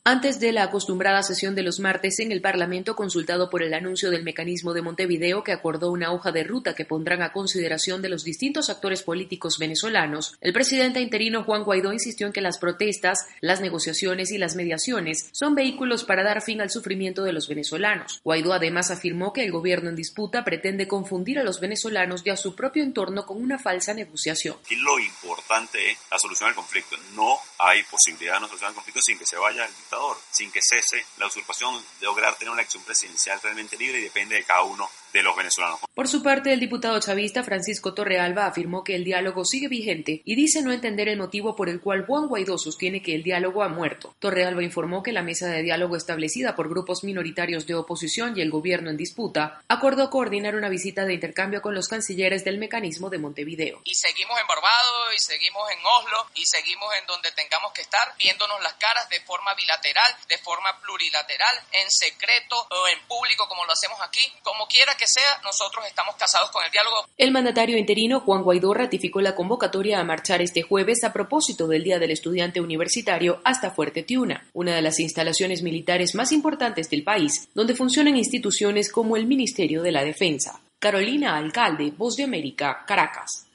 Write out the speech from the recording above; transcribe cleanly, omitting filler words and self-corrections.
Antes de la acostumbrada sesión de los martes en el Parlamento, consultado por el anuncio del mecanismo de Montevideo, que acordó una hoja de ruta que pondrán a consideración de los distintos actores políticos venezolanos, el presidente interino Juan Guaidó insistió en que las protestas, las negociaciones y las mediaciones son vehículos para dar fin al sufrimiento de los venezolanos. Guaidó además afirmó que el gobierno en disputa pretende confundir a los venezolanos y a su propio entorno con una falsa negociación. Y lo importante es la solución al conflicto. No hay posibilidad de una solución al conflicto sin que se vaya el dictador, sin que cese la usurpación, de lograr tener una elección presidencial realmente libre y depende de cada uno de los venezolanos. Por su parte, el diputado chavista Francisco Torrealba afirmó que el diálogo sigue vigente y dice no entender el motivo por el cual Juan Guaidó sostiene que el diálogo ha muerto. Torrealba informó que la mesa de diálogo establecida por grupos minoritarios de oposición y el gobierno en disputa acordó coordinar una visita de intercambio con los cancilleres del mecanismo de Montevideo. Y seguimos en Barbados, y seguimos en Oslo, y seguimos en donde tengamos que estar, viéndonos las caras de forma bilateral, de forma plurilateral, en secreto o en público como lo hacemos aquí. Como quiera que sea, nosotros estamos casados con el diálogo. El mandatario interino Juan Guaidó ratificó la convocatoria a marchar este jueves a propósito del Día del Estudiante Universitario hasta Fuerte Tiuna, una de las instalaciones militares más importantes del país, donde funcionan instituciones como el Ministerio de la Defensa. Carolina Alcalde, Voz de América, Caracas.